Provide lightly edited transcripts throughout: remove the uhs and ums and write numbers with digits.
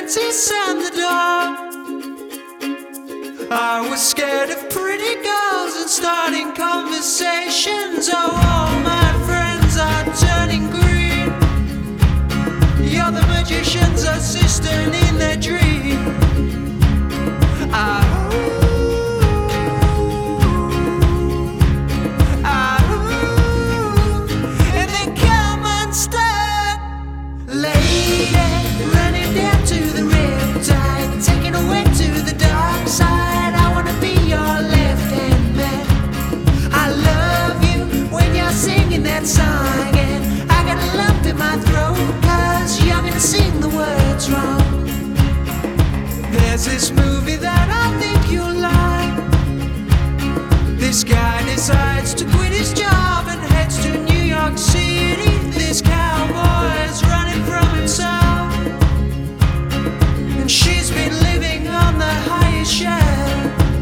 cities and the dark. I was scared of pretty girls and starting conversations. Oh, all my friends are turning green. You're the magician's assistant in their dream. And they come unstuck. Lady, running down to the riptide, taking away to the dark side. I wanna be your left-hand man. I love you when you're singing that song, and I got a lump in my throat, 'cause you're gonna sing the words wrong. There's this movie that I think you'll like. This guy decides to quit his job and heads to New York City. This cowboy is running from himself, and she's been living on the highest shelf.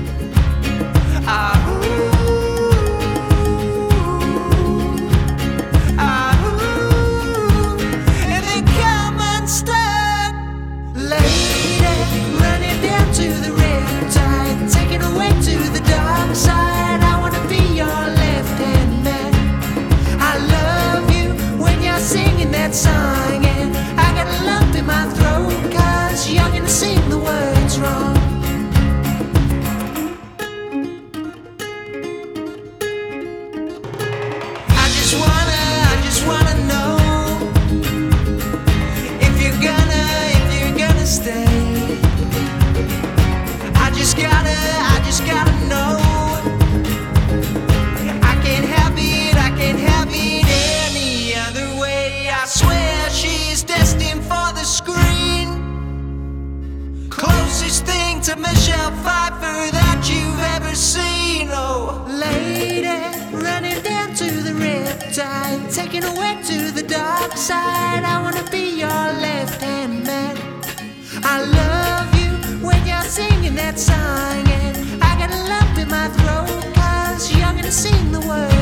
And they come unstuck. Lady, running down to the riptide, taking away to the dark side. I wanna be your left-hand man. I love you when you're singing that song, and I got a lump in my throat, 'cause you're gonna sing the words wrong. I just wanna know if you're gonna stay. I just gotta know. I can't have it any other way. I swear she's destined for the screen. Closest thing to Michelle Pfeiffer that you've ever seen. Oh, lady, running down to the riptide, taking away to the dark side. I wanna be your left-hand man. I love you when you're singing that song, and I got a lump in my throat, 'cause you're gonna sing the words